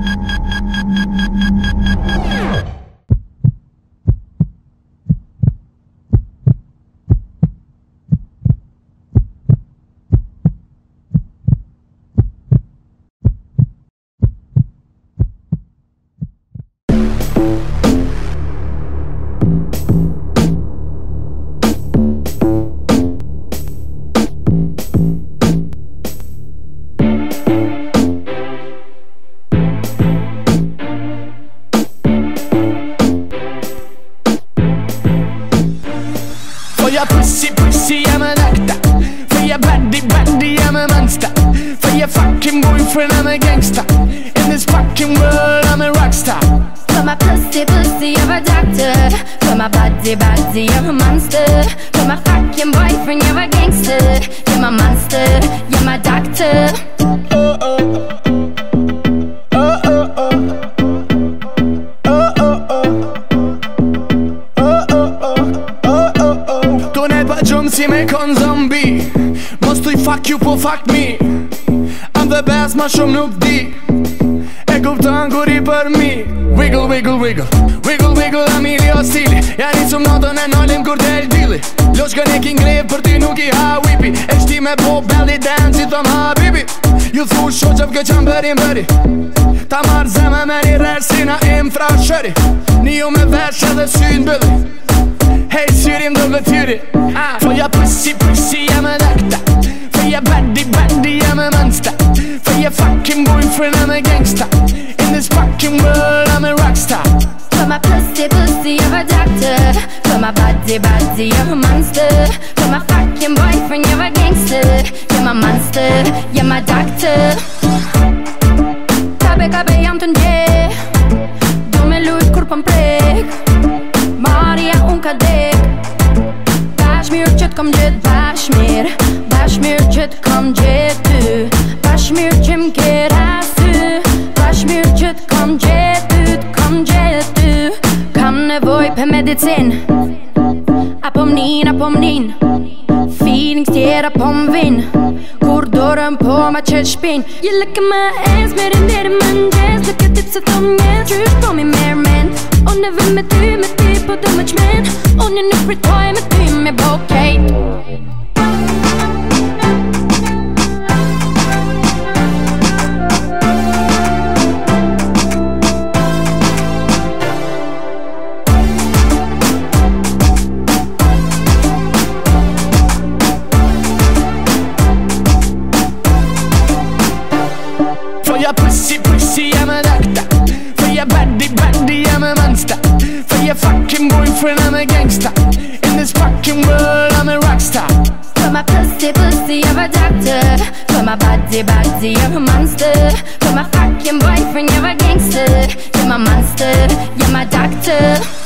For your pussy, pussy, I'm an actor. For your body, body, I'm a monster. For your fucking boyfriend, I'm a gangster. In this fucking world, I'm a rockstar. For my pussy, pussy, I'm a doctor. For my body, body, I'm a monster. For my fucking boyfriend, you're a gangster. You're my monster, you're my doctor. Oh, oh. Si me kon zombi mos tuj fuck you po fuck me. I'm the best ma shumë nuk di. E kupton kur I për mi. Wiggle, wiggle, wiggle. Wiggle, wiggle, amili o stili. Ja nisum notën e nolim kur del dili. Loshkën e kin greve për ty nuk I ha whipi. E shti me po belly dance I thom habibi. Ju thu shoqëv kë qam bërin bëri. Ta marrë zeme me një rërsina infra shëri. Një ju me vesh edhe sy'n bëlli. Hey, syrim do gëtyri. For your pussy, pussy, I'm an actor. For your body, body, I'm a monster. For your fucking boyfriend, I'm a gangster. In this fucking world, I'm a rockstar. For my pussy, pussy, I'm a doctor. For my body, body, I'm a monster. For my fucking boyfriend, you're a gangster. You're my monster, you're my doctor. Kabe, kabe, jam të ndje. Do me lujt kur pëm prek. Marja unë ka dek. Bashmir që t'kom gjet bashmir. Bashmir që t'kom gjet ty. Bashmir që m'ke rasy. Bashmir që t'kom gjet ty. T'kom gjet ty. Kam nevoj për medicin. Apo m'nin Feelings tjera po m'vin. Kur dorën po ma qëll shpin. You look at my ass, mirin deri më n'gjes. Look at it se thom njes. Qysh po mi merë men. Unë e vë me ty po do më qmen. Unë nuk pritoj me ty me bokejt. For your pussy, pussy, I'm an actor. For your body, body, I'm a monster. For your fucking boyfriend, I'm a gangster. In this fucking world, I'm a rockstar. For my pussy, pussy, I'm a doctor. For my body, body, I'm a monster. For my fucking boyfriend, you're a gangster. You're my monster, you're my doctor.